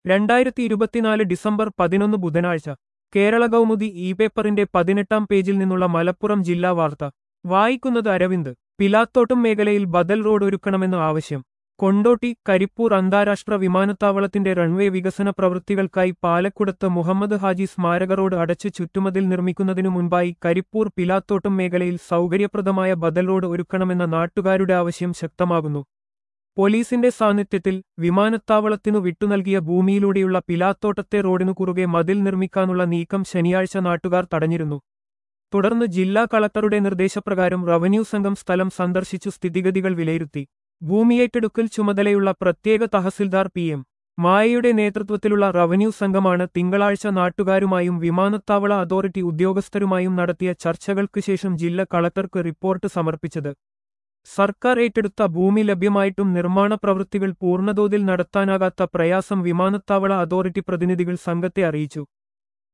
2024 December 11 ബുധനാഴ്ച Kerala Kaumudi E പേപ്പറിന്റെ 18-ാം പേജിൽ നിന്നുള്ള മലപ്പുറം ജില്ലാ വാർത്ത വായിക്കുന്നത് അരവിന്ദ്. പിലാത്തോട്ടം മേഖലയിൽ ബദൽ റോഡ് ഒരുക്കണമെന്ന് ആവശ്യം. കൊണ്ടോട്ടി കരിപ്പൂർ അന്താരാഷ്ട്ര വിമാനത്താവളത്തിന്റെ റൺവേ വികസന പ്രവൃത്തികൾക്കായി പാലക്കുടത്ത് മുഹമ്മദ് ഹാജി സ്മാരക റോഡ് അടച്ച് ചുറ്റുമതിൽ നിർമ്മിക്കുന്നതിനു മുൻപായി കരിപ്പൂർ പിലാത്തോട്ടം മേഖലയിൽ സൗകര്യപ്രദമായ ബദൽ റോഡ് ഒരുക്കണമെന്ന നാട്ടുകാരുടെ ആവശ്യം ശക്തമാകുന്നു. പോലീസിന്റെ സാന്നിധ്യത്തിൽ വിമാനത്താവളത്തിനു വിട്ടുനൽകിയ ഭൂമിയിലൂടെയുള്ള പിലാത്തോട്ടത്തെ റോഡിനു കുറുകെ മതിൽ നിർമ്മിക്കാനുള്ള നീക്കം ശനിയാഴ്ച നാട്ടുകാർ തടഞ്ഞിരുന്നു. തുടർന്ന് ജില്ലാ കളക്ടറുടെ നിർദ്ദേശപ്രകാരം റവന്യൂ സംഘം സ്ഥലം സന്ദർശിച്ചു സ്ഥിതിഗതികൾ വിലയിരുത്തി. ഭൂമിയേറ്റെടുക്കൽ ചുമതലയുള്ള പ്രത്യേക തഹസിൽദാർ PM മായയുടെ നേതൃത്വത്തിലുള്ള റവന്യൂ സംഘമാണ് തിങ്കളാഴ്ച നാട്ടുകാരുമായും വിമാനത്താവള അതോറിറ്റി ഉദ്യോഗസ്ഥരുമായും നടത്തിയ ചർച്ചകൾക്ക് ശേഷം ജില്ലാ കളക്ടർക്ക് റിപ്പോർട്ട് സമർപ്പിച്ചത്. സർക്കാർ ഏറ്റെടുത്ത ഭൂമി ലഭ്യമായിട്ടും നിർമ്മാണ പ്രവൃത്തികൾ പൂർണ്ണതോതിൽ നടത്താനാകാത്ത പ്രയാസം വിമാനത്താവള അതോറിറ്റി പ്രതിനിധികൾ സംഘത്തെ അറിയിച്ചു.